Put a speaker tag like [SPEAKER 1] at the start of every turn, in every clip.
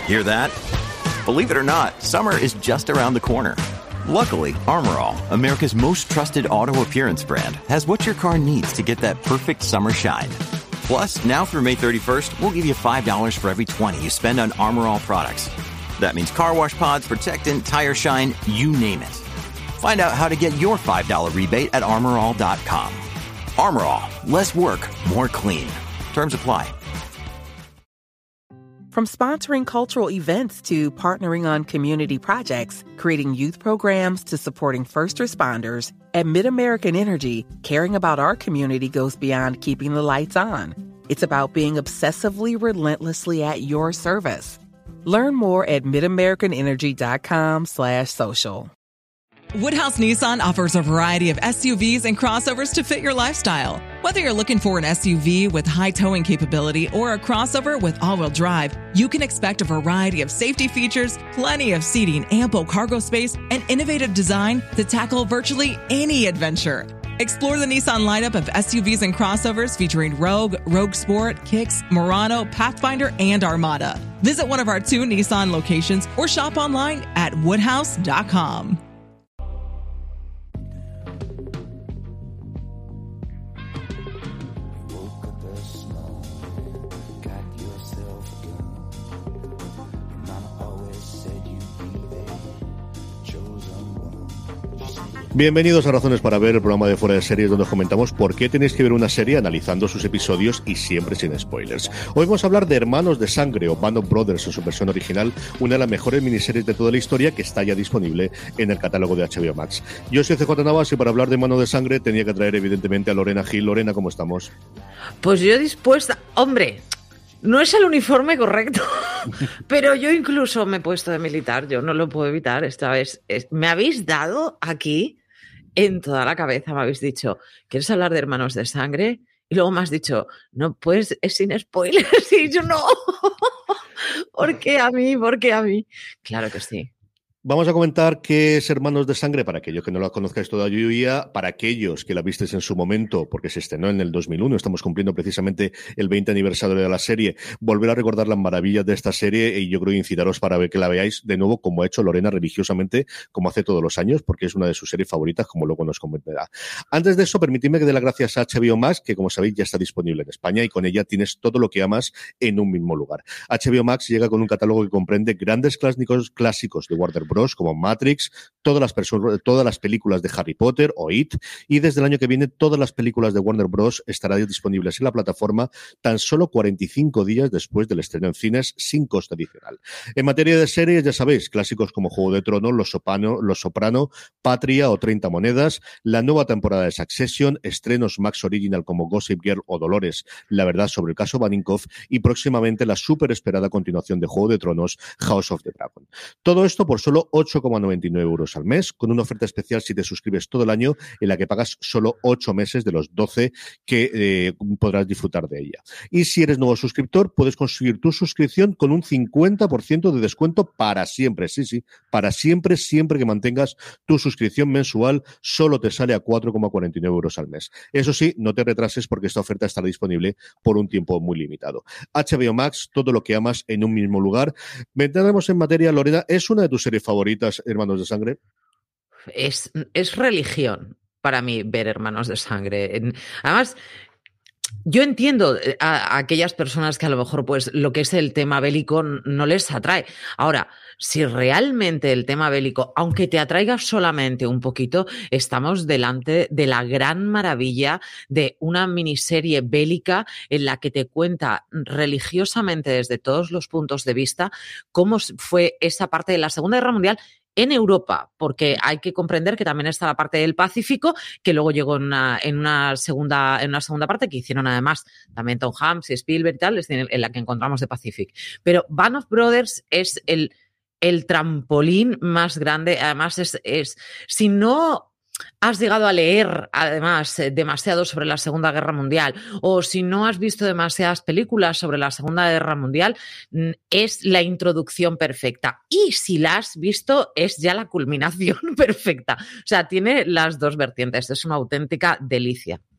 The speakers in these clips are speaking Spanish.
[SPEAKER 1] Hear that? Believe it or not, summer is just around the corner. Luckily, Armor All, America's most trusted auto appearance brand, has what your car needs to get that perfect summer shine. Plus, now through May 31st, we'll give you $5 for every $20 you spend on Armor All products. That means car wash pods, protectant, tire shine, you name it. Find out how to get your $5 rebate at armorall.com. Armor All, less work, more clean. Terms apply.
[SPEAKER 2] From sponsoring cultural events to partnering on community projects, creating youth programs to supporting first responders, at MidAmerican Energy, caring about our community goes beyond keeping the lights on. It's about being obsessively relentlessly at your service. Learn more at midamericanenergy.com/social.
[SPEAKER 3] Woodhouse Nissan offers a variety of SUVs and crossovers to fit your lifestyle. Whether you're looking for an SUV with high towing capability or a crossover with all-wheel drive, you can expect a variety of safety features, plenty of seating, ample cargo space, and innovative design to tackle virtually any adventure. Explore the Nissan lineup of SUVs and crossovers featuring Rogue, Rogue Sport, Kicks, Murano, Pathfinder, and Armada. Visit one of our 2 Nissan locations or shop online at woodhouse.com.
[SPEAKER 4] Bienvenidos a Razones para Ver, el programa de Fuera de Series donde comentamos por qué tenéis que ver una serie analizando sus episodios y siempre sin spoilers. Hoy vamos a hablar de Hermanos de Sangre o Band of Brothers en su versión original, una de las mejores miniseries de toda la historia que está ya disponible en el catálogo de HBO Max. Yo soy CJ Navas y para hablar de Hermanos de Sangre tenía que traer evidentemente a Lorena Gil. Lorena, ¿cómo estamos?
[SPEAKER 5] Pues yo dispuesta... Hombre, no es el uniforme correcto, pero yo incluso me he puesto de militar, yo no lo puedo evitar esta vez. Me habéis dado aquí... En toda la cabeza me habéis dicho, ¿quieres hablar de Hermanos de Sangre? Y luego me has dicho, no, pues es sin spoilers. Y yo, no. ¿Por qué a mí? ¿Por qué a mí? Claro que sí.
[SPEAKER 4] Vamos a comentar qué es Hermanos de Sangre, para aquellos que no la conozcáis todavía, para aquellos que la visteis en su momento, porque se estrenó en el 2001, estamos cumpliendo precisamente el 20 aniversario de la serie, volver a recordar las maravillas de esta serie y yo creo incitaros para ver que la veáis de nuevo, como ha hecho Lorena religiosamente, como hace todos los años, porque es una de sus series favoritas, como luego nos comentará. Antes de eso, permitidme que dé las gracias a HBO Max, que como sabéis ya está disponible en España y con ella tienes todo lo que amas en un mismo lugar. HBO Max llega con un catálogo que comprende grandes clásicos de Warner Bros. Como Matrix, todas las películas de Harry Potter o It, y desde el año que viene todas las películas de Warner Bros. Estarán disponibles en la plataforma tan solo 45 días después del estreno en cines sin coste adicional. En materia de series, ya sabéis, clásicos como Juego de Tronos, Los Soprano, Patria o 30 Monedas, la nueva temporada de Succession, estrenos Max Original como Gossip Girl o Dolores, la verdad sobre el caso Baninkoff, y próximamente la súper esperada continuación de Juego de Tronos, House of the Dragon. Todo esto por solo 8,99 euros al mes, con una oferta especial si te suscribes todo el año, en la que pagas solo 8 meses de los 12 que podrás disfrutar de ella. Y si eres nuevo suscriptor, puedes conseguir tu suscripción con un 50% de descuento para siempre. Sí, para siempre, siempre que mantengas tu suscripción mensual, solo te sale a 4,49 euros al mes. Eso sí, no te retrases porque esta oferta estará disponible por un tiempo muy limitado. HBO Max, todo lo que amas en un mismo lugar. Entraremos en materia, Lorena, ¿es una de tus series favoritas, Hermanos de Sangre?
[SPEAKER 5] Es religión para mí ver Hermanos de Sangre. Además, yo entiendo a aquellas personas que a lo mejor pues lo que es el tema bélico no les atrae. Ahora, si realmente el tema bélico, aunque te atraiga solamente un poquito, estamos delante de la gran maravilla de una miniserie bélica en la que te cuenta religiosamente desde todos los puntos de vista cómo fue esa parte de la Segunda Guerra Mundial en Europa, porque hay que comprender que también está la parte del Pacífico, que luego llegó en una segunda parte que hicieron además también Tom Hanks y Spielberg y tal, en la que encontramos The Pacific. Pero Band of Brothers es el trampolín más grande. Además, es si no has llegado a leer, además, demasiado sobre la Segunda Guerra Mundial, o si no has visto demasiadas películas sobre la Segunda Guerra Mundial, es la introducción perfecta. Y si la has visto, es ya la culminación perfecta. O sea, tiene las dos vertientes. Es una auténtica delicia.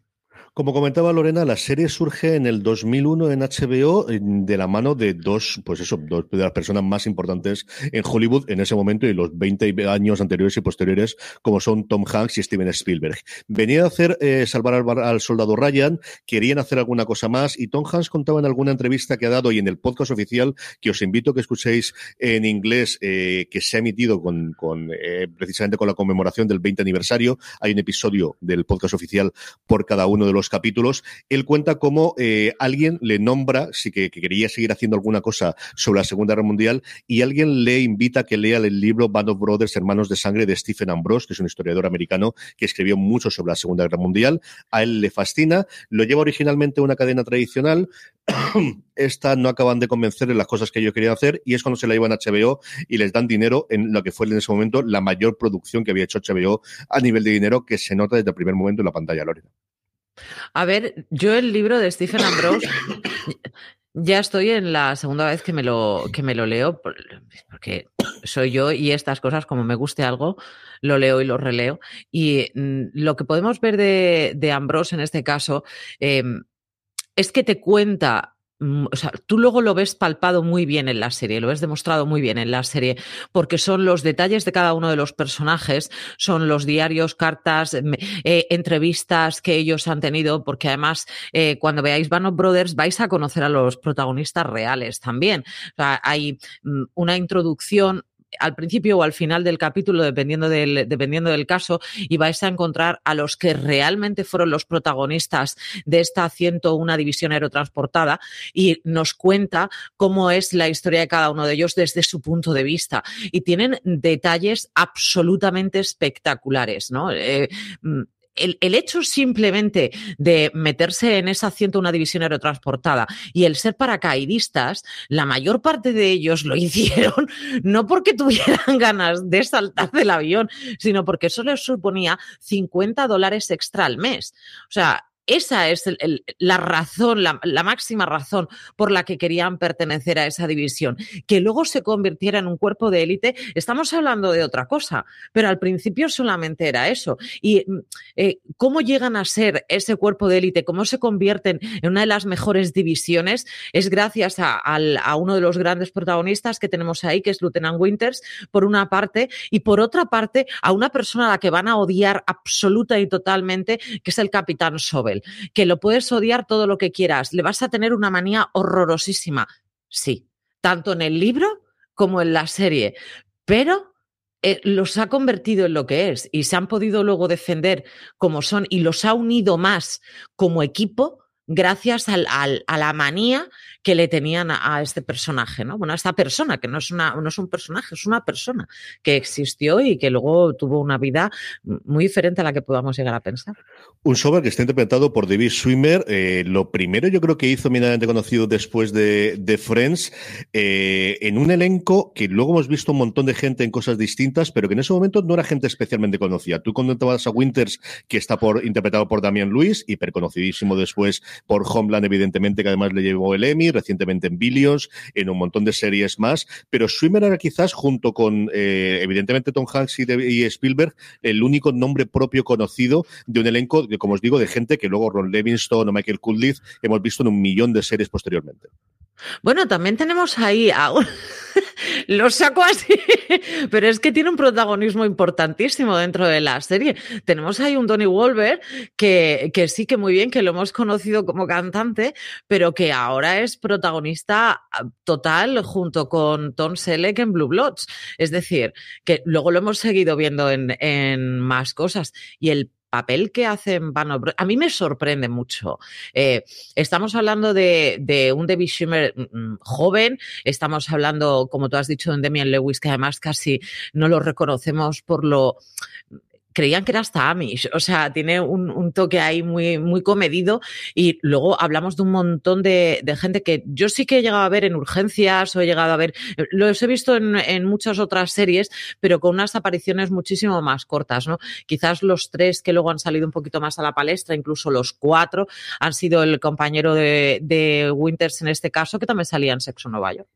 [SPEAKER 4] Como comentaba Lorena, la serie surge en el 2001 en HBO de la mano de dos de las personas más importantes en Hollywood en ese momento y los 20 años anteriores y posteriores, como son Tom Hanks y Steven Spielberg. Venían a hacer Salvar al Soldado Ryan, querían hacer alguna cosa más y Tom Hanks contaba en alguna entrevista que ha dado y en el podcast oficial, que os invito a que escuchéis en inglés, que se ha emitido precisamente con la conmemoración del 20 aniversario. Hay un episodio del podcast oficial por cada uno de los capítulos. Él cuenta cómo alguien le nombra, sí que quería seguir haciendo alguna cosa sobre la Segunda Guerra Mundial, y alguien le invita a que lea el libro Band of Brothers, Hermanos de Sangre, de Stephen Ambrose, que es un historiador americano que escribió mucho sobre la Segunda Guerra Mundial. A él le fascina, lo lleva originalmente a una cadena tradicional. Esta no acaban de convencer en las cosas que ellos querían hacer, y es cuando se la llevan a HBO y les dan dinero en lo que fue en ese momento la mayor producción que había hecho HBO a nivel de dinero, que se nota desde el primer momento en la pantalla, Lorena.
[SPEAKER 5] A ver, yo el libro de Stephen Ambrose ya estoy en la segunda vez que me lo leo, porque soy yo y estas cosas, como me guste algo, lo leo y lo releo. Y lo que podemos ver de Ambrose en este caso es que te cuenta, o sea, tú luego lo ves palpado muy bien en la serie, lo ves demostrado muy bien en la serie, porque son los detalles de cada uno de los personajes, son los diarios, cartas, entrevistas que ellos han tenido, porque además cuando veáis Band of Brothers vais a conocer a los protagonistas reales también. O sea, hay una introducción al principio o al final del capítulo, dependiendo del caso, y vais a encontrar a los que realmente fueron los protagonistas de esta 101 División Aerotransportada, y nos cuenta cómo es la historia de cada uno de ellos desde su punto de vista. Y tienen detalles absolutamente espectaculares, ¿no? El hecho simplemente de meterse en esa 101 División Aerotransportada y el ser paracaidistas, la mayor parte de ellos lo hicieron no porque tuvieran ganas de saltar del avión, sino porque eso les suponía $50 extra al mes. O sea, esa es la razón, la máxima razón por la que querían pertenecer a esa división. Que luego se convirtiera en un cuerpo de élite, estamos hablando de otra cosa, pero al principio solamente era eso. Y cómo llegan a ser ese cuerpo de élite, cómo se convierten en una de las mejores divisiones, es gracias a uno de los grandes protagonistas que tenemos ahí, que es Lieutenant Winters, por una parte, y por otra parte, a una persona a la que van a odiar absoluta y totalmente, que es el Capitán Sobel. Que lo puedes odiar todo lo que quieras, le vas a tener una manía horrorosísima, sí, tanto en el libro como en la serie, pero los ha convertido en lo que es y se han podido luego defender como son y los ha unido más como equipo gracias a la manía que le tenían a este personaje, ¿no? Bueno, a esta persona, que no es un personaje, es una persona que existió y que luego tuvo una vida muy diferente a la que podamos llegar a pensar.
[SPEAKER 4] Un Sobel que está interpretado por David Schwimmer. Lo primero yo creo que hizo eminentemente conocido después de Friends, en un elenco que luego hemos visto un montón de gente en cosas distintas, pero que en ese momento no era gente especialmente conocida. Tú comentabas a Winters, que está interpretado por Damian Lewis, hiperconocidísimo después por Homeland, evidentemente, que además le llevó el Emmy, recientemente en Billions, en un montón de series más, pero Schwimmer era quizás, junto con evidentemente Tom Hanks y Spielberg, el único nombre propio conocido de un elenco, como os digo, de gente que luego Ron Livingston o Michael Cudlitz hemos visto en un millón de series posteriormente.
[SPEAKER 5] Bueno, también tenemos ahí a lo saco así, pero es que tiene un protagonismo importantísimo dentro de la serie. Tenemos ahí un Donnie Wahlberg que sí, que muy bien, que lo hemos conocido como cantante, pero que ahora es protagonista total junto con Tom Selleck en Blue Bloods. Es decir, que luego lo hemos seguido viendo en más cosas. Y el papel que hace en Band of Brothers, a mí me sorprende mucho. Estamos hablando de un David Schwimmer joven, estamos hablando, como tú has dicho, de un Damian Lewis, que además casi no lo reconocemos por lo... Creían que era hasta Amish, o sea, tiene un toque ahí muy, muy comedido, y luego hablamos de un montón de gente que yo sí que he llegado a ver en Urgencias, o he llegado a ver, los he visto en muchas otras series, pero con unas apariciones muchísimo más cortas, ¿no? Quizás los 3 que luego han salido un poquito más a la palestra, incluso los 4, han sido el compañero de Winters en este caso, que también salía en Sexo en Nueva York.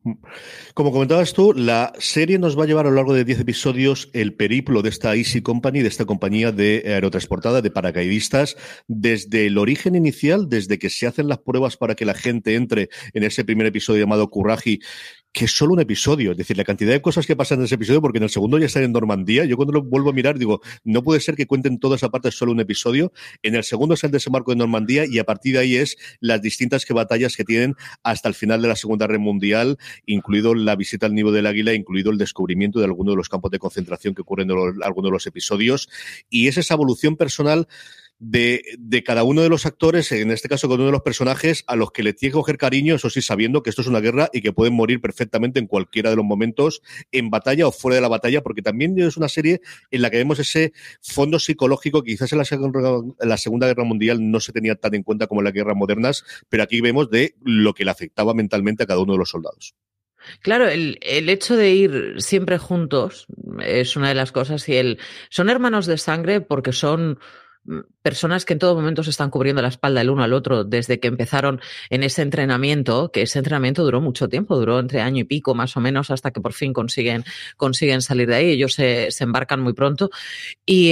[SPEAKER 4] Como comentabas tú, la serie nos va a llevar a lo largo de 10 episodios el periplo de esta Easy Company, de esta compañía de aerotransportada, de paracaidistas, desde el origen inicial, desde que se hacen las pruebas para que la gente entre en ese primer episodio llamado Currahee, que es solo un episodio, es decir, la cantidad de cosas que pasan en ese episodio, porque en el segundo ya están en Normandía. Yo cuando lo vuelvo a mirar digo, no puede ser que cuenten toda esa parte solo un episodio. En el segundo es el desembarco de Normandía y a partir de ahí es las distintas batallas que tienen hasta el final de la Segunda Guerra Mundial, incluido la visita al Nido del Águila, incluido el descubrimiento de algunos de los campos de concentración que ocurren en algunos de los episodios. Y es esa evolución personal de cada uno de los actores, en este caso con uno de los personajes, a los que le tiene que coger cariño, eso sí, sabiendo que esto es una guerra y que pueden morir perfectamente en cualquiera de los momentos, en batalla o fuera de la batalla, porque también es una serie en la que vemos ese fondo psicológico que quizás en la Segunda Guerra Mundial no se tenía tan en cuenta como en las guerras modernas, pero aquí vemos de lo que le afectaba mentalmente a cada uno de los soldados.
[SPEAKER 5] Claro, el hecho de ir siempre juntos es una de las cosas y son hermanos de sangre porque son personas que en todo momento se están cubriendo la espalda el uno al otro desde que empezaron en ese entrenamiento, que ese entrenamiento duró mucho tiempo, duró entre año y pico más o menos hasta que por fin consiguen salir de ahí. Ellos se embarcan muy pronto y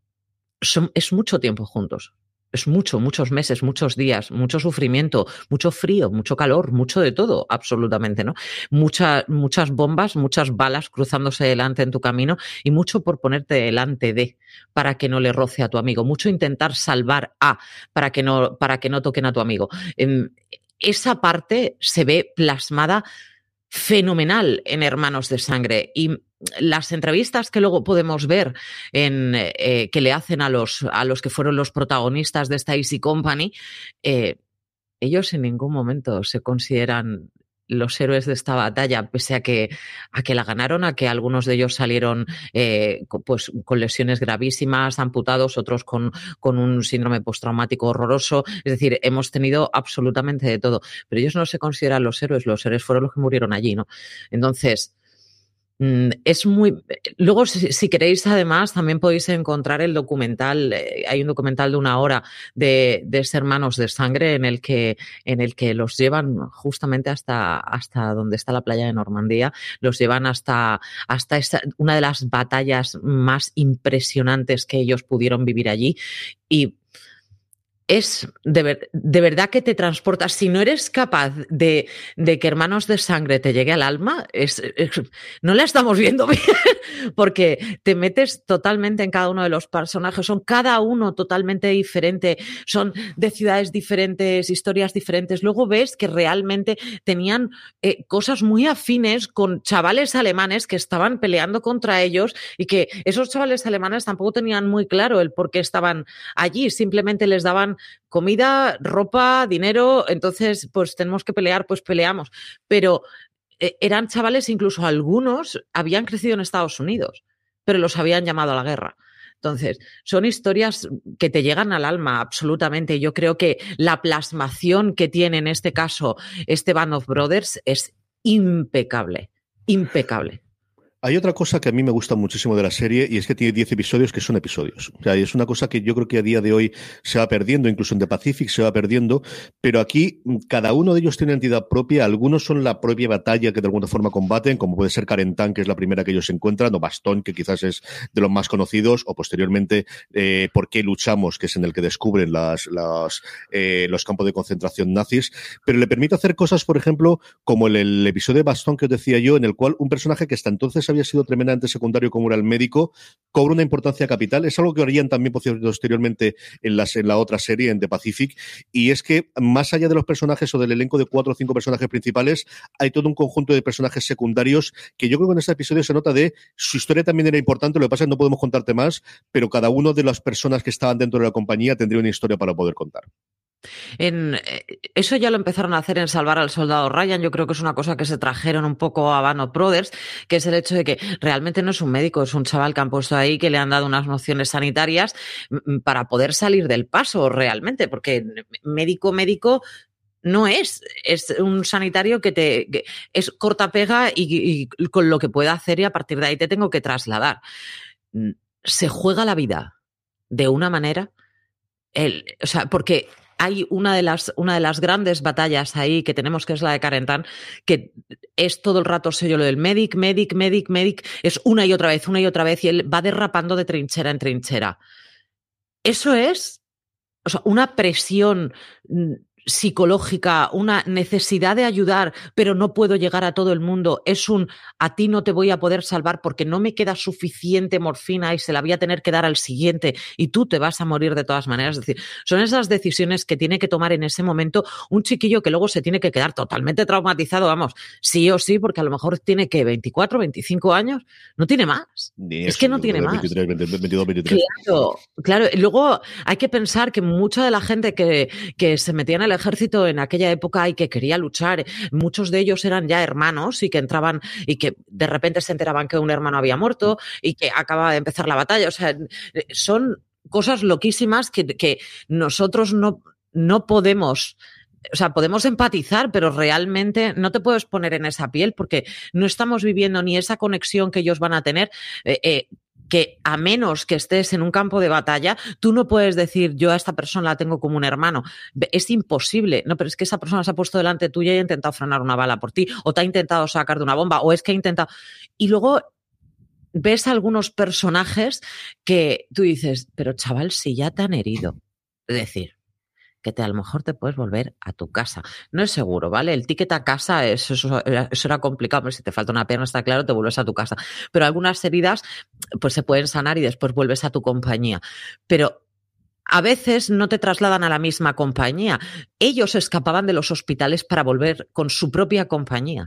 [SPEAKER 5] es mucho tiempo juntos. Es muchos meses, muchos días, mucho sufrimiento, mucho frío, mucho calor, mucho de todo, absolutamente, ¿no? Muchas bombas, muchas balas cruzándose delante en tu camino y mucho por ponerte delante de para que no le roce a tu amigo, mucho intentar salvar para que no toquen a tu amigo. Esa parte se ve plasmada fenomenal en Hermanos de Sangre y las entrevistas que luego podemos ver que le hacen a los que fueron los protagonistas de esta Easy Company, ellos en ningún momento se consideran los héroes de esta batalla, pese a que la ganaron, a que algunos de ellos salieron pues con lesiones gravísimas, amputados, otros con un síndrome postraumático horroroso. Es decir, hemos tenido absolutamente de todo, pero ellos no se consideran los héroes fueron los que murieron allí, ¿no? Entonces, es muy... Luego, si queréis, además, también podéis encontrar el documental. Hay un documental de 1 hora de Hermanos de Sangre en el que los llevan justamente hasta donde está la playa de Normandía. Los llevan hasta una de las batallas más impresionantes que ellos pudieron vivir allí. Y es de verdad que te transporta. Si no eres capaz de que Hermanos de Sangre te llegue al alma, no la estamos viendo bien, porque te metes totalmente en cada uno de los personajes. Son cada uno totalmente diferente, son de ciudades diferentes, historias diferentes. Luego ves que realmente tenían cosas muy afines con chavales alemanes que estaban peleando contra ellos y que esos chavales alemanes tampoco tenían muy claro el por qué estaban allí. Simplemente les daban comida, ropa, dinero, entonces pues tenemos que pelear, pues peleamos. Pero eran chavales, incluso algunos habían crecido en Estados Unidos, pero los habían llamado a la guerra. Entonces, son historias que te llegan al alma absolutamente. Yo creo que la plasmación que tiene en este caso este Band of Brothers es impecable, impecable.
[SPEAKER 4] Hay otra cosa que a mí me gusta muchísimo de la serie y es que tiene 10 episodios que son episodios. O sea, es una cosa que yo creo que a día de hoy se va perdiendo, incluso en The Pacific se va perdiendo, pero aquí cada uno de ellos tiene una entidad propia. Algunos son la propia batalla que de alguna forma combaten, como puede ser Carentan, que es la primera que ellos encuentran, o Bastón, que quizás es de los más conocidos, o posteriormente Por qué luchamos, que es en el que descubren los campos de concentración nazis. Pero le permite hacer cosas, por ejemplo, como el episodio de Bastón que os decía yo, en el cual un personaje que hasta entonces había sido tremendamente secundario como era el médico, cobra una importancia capital. Es algo que harían también posteriormente en la otra serie, en The Pacific, y es que más allá de los personajes o del elenco de 4 o 5 personajes principales, hay todo un conjunto de personajes secundarios que yo creo que en este episodio se nota de su historia también era importante. Lo que pasa es que no podemos contarte más, pero cada uno de las personas que estaban dentro de la compañía tendría una historia para poder contar.
[SPEAKER 5] Eso ya lo empezaron a hacer en Salvar al Soldado Ryan. Yo creo que es una cosa que se trajeron un poco a Band of Brothers, que es el hecho de que realmente no es un médico, es un chaval que han puesto ahí, que le han dado unas nociones sanitarias para poder salir del paso realmente, porque médico no es un sanitario que es corta pega y con lo que pueda hacer y a partir de ahí te tengo que trasladar. Se juega la vida de una manera, o sea, porque hay una de las grandes batallas ahí que tenemos, que es la de Carentan, que es todo el rato sello lo del medic, es una y otra vez, y él va derrapando de trinchera en trinchera. Eso es, o sea, una presión psicológica, una necesidad de ayudar, pero no puedo llegar a todo el mundo. Es a ti no te voy a poder salvar porque no me queda suficiente morfina y se la voy a tener que dar al siguiente y tú te vas a morir de todas maneras. Es decir, son esas decisiones que tiene que tomar en ese momento un chiquillo que luego se tiene que quedar totalmente traumatizado, vamos, sí o sí, porque a lo mejor tiene que 24, 25 años, no tiene más. Es que no tiene más.
[SPEAKER 4] 22, 23.
[SPEAKER 5] Claro. Luego hay que pensar que mucha de la gente que se metía en el ejército en aquella época y que quería luchar, muchos de ellos eran ya hermanos y que entraban y que de repente se enteraban que un hermano había muerto y que acababa de empezar la batalla. O sea, son cosas loquísimas que nosotros no podemos... O sea, podemos empatizar, pero realmente no te puedes poner en esa piel porque no estamos viviendo ni esa conexión que ellos van a tener. Que a menos que estés en un campo de batalla, tú no puedes decir yo a esta persona la tengo como un hermano. Es imposible. No, pero es que esa persona se ha puesto delante tuya y ha intentado frenar una bala por ti, o te ha intentado sacar de una bomba, o es que ha intentado... Y luego ves algunos personajes que tú dices, pero chaval, si ya te han herido. Es decir, que a lo mejor te puedes volver a tu casa. No es seguro, ¿vale? El ticket a casa, eso era complicado, pero si te falta una pierna, está claro, te vuelves a tu casa. Pero algunas heridas pues se pueden sanar y después vuelves a tu compañía. Pero a veces no te trasladan a la misma compañía. Ellos escapaban de los hospitales para volver con su propia compañía.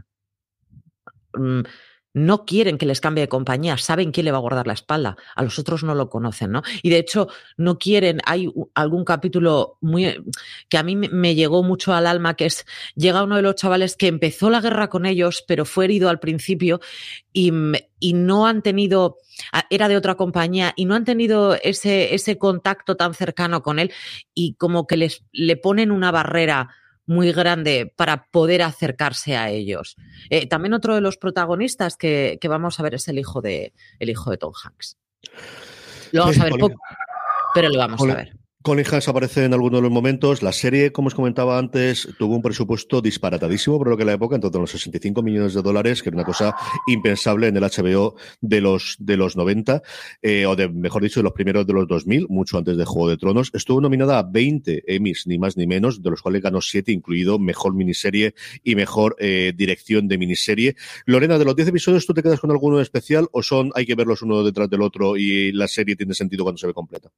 [SPEAKER 5] No quieren que les cambie de compañía, saben quién le va a guardar la espalda, a los otros no lo conocen, ¿no? Y de hecho no quieren, hay algún capítulo que a mí me llegó mucho al alma, que es, llega uno de los chavales que empezó la guerra con ellos, pero fue herido al principio y no han tenido, era de otra compañía, y no han tenido ese contacto tan cercano con él y como que le ponen una barrera muy grande para poder acercarse a ellos. También otro de los protagonistas que vamos a ver es el hijo de Tom Hanks. Lo vamos a ver poco, pero lo vamos a ver.
[SPEAKER 4] Colin Hanks aparece en algunos de los momentos. La serie, como os comentaba antes, tuvo un presupuesto disparatadísimo por lo que en la época, en torno a los $65 millones, que era una cosa impensable en el HBO de los 90, mejor dicho, de los primeros de los 2000, mucho antes de Juego de Tronos. Estuvo nominada a 20 Emmys, ni más ni menos, de los cuales ganó 7, incluido Mejor Miniserie y Mejor Dirección de Miniserie. Lorena, de los 10 episodios, ¿tú te quedas con alguno especial o hay que verlos uno detrás del otro y la serie tiene sentido cuando se ve completa?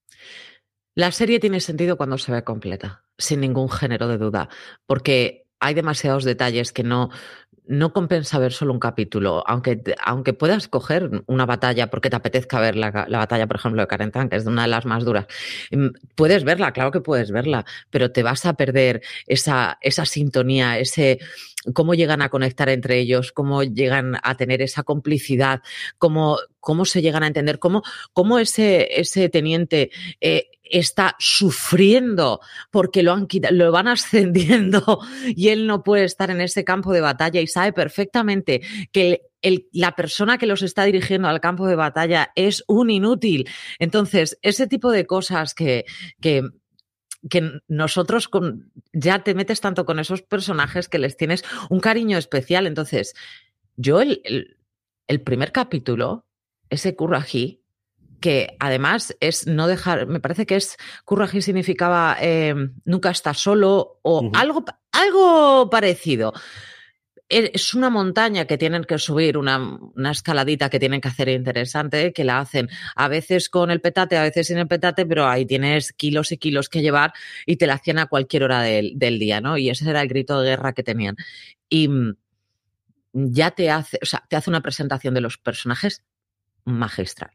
[SPEAKER 5] La serie tiene sentido cuando se ve completa, sin ningún género de duda, porque hay demasiados detalles que no compensa ver solo un capítulo, aunque puedas coger una batalla porque te apetezca ver la batalla, por ejemplo, de Carentan, que es una de las más duras. Puedes verla, claro que puedes verla, pero te vas a perder esa sintonía, cómo llegan a conectar entre ellos, cómo llegan a tener esa complicidad, cómo se llegan a entender, cómo ese teniente está sufriendo porque lo van ascendiendo y él no puede estar en ese campo de batalla y sabe perfectamente que la persona que los está dirigiendo al campo de batalla es un inútil. Entonces, ese tipo de cosas que nosotros ya te metes tanto con esos personajes que les tienes un cariño especial. Entonces, yo el primer capítulo, ese Currahee, que además es no dejar, me parece que Currahee significaba nunca estás solo o algo parecido. Es una montaña que tienen que subir, una escaladita que tienen que hacer interesante, que la hacen a veces con el petate, a veces sin el petate, pero ahí tienes kilos y kilos que llevar y te la hacían a cualquier hora del día, ¿no? Y ese era el grito de guerra que tenían. Y ya te hace una presentación de los personajes magistral.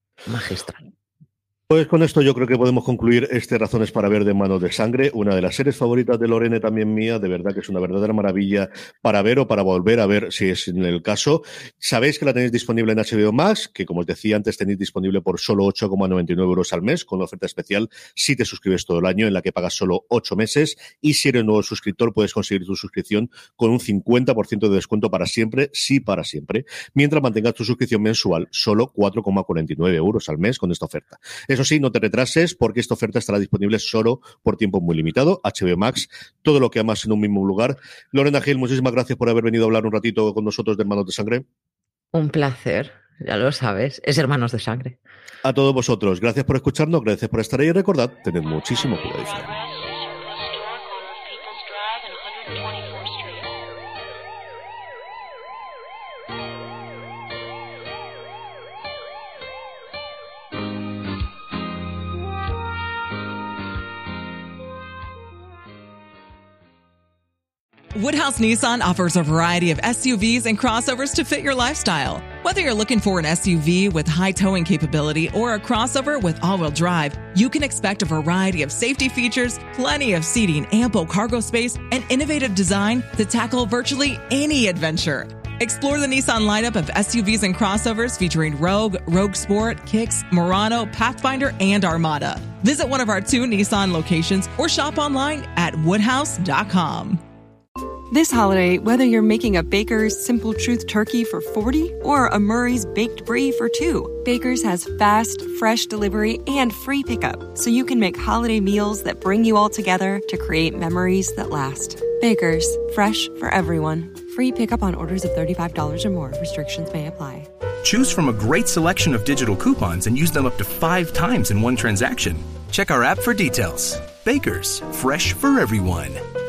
[SPEAKER 4] Pues con esto yo creo que podemos concluir Razones para ver de Manos de Sangre, una de las series favoritas de Lorena, también mía, de verdad que es una verdadera maravilla para ver o para volver a ver si es en el caso. Sabéis que la tenéis disponible en HBO Max, que como os decía antes tenéis disponible por solo 8,99 euros al mes, con una oferta especial si te suscribes todo el año, en la que pagas solo 8 meses, y si eres nuevo suscriptor puedes conseguir tu suscripción con un 50% de descuento para siempre, sí para siempre, mientras mantengas tu suscripción mensual solo 4,49 euros al mes con esta oferta. Eso sí, no te retrases porque esta oferta estará disponible solo por tiempo muy limitado. HBO Max, todo lo que amas en un mismo lugar. Lorena Gil, muchísimas gracias por haber venido a hablar un ratito con nosotros de Hermanos de Sangre.
[SPEAKER 5] Un placer, ya lo sabes, es Hermanos de Sangre.
[SPEAKER 4] A todos vosotros, gracias por escucharnos, gracias por estar ahí y recordad, tened muchísimo cuidado.
[SPEAKER 3] Woodhouse Nissan offers a variety of SUVs and crossovers to fit your lifestyle. Whether you're looking for an SUV with high towing capability or a crossover with all-wheel drive, you can expect a variety of safety features, plenty of seating, ample cargo space, and innovative design to tackle virtually any adventure. Explore the Nissan lineup of SUVs and crossovers featuring Rogue, Rogue Sport, Kicks, Murano, Pathfinder, and Armada. Visit one of our 2 Nissan locations or shop online at woodhouse.com.
[SPEAKER 6] This holiday, whether you're making a Baker's Simple Truth turkey for 40 or a Murray's Baked Brie for 2, Baker's has fast, fresh delivery and free pickup, so you can make holiday meals that bring you all together to create memories that last. Baker's, fresh for everyone. Free pickup on orders of $35 or more. Restrictions may apply.
[SPEAKER 7] Choose from a great selection of digital coupons and use them up to 5 times in one transaction. Check our app for details. Baker's, fresh for everyone.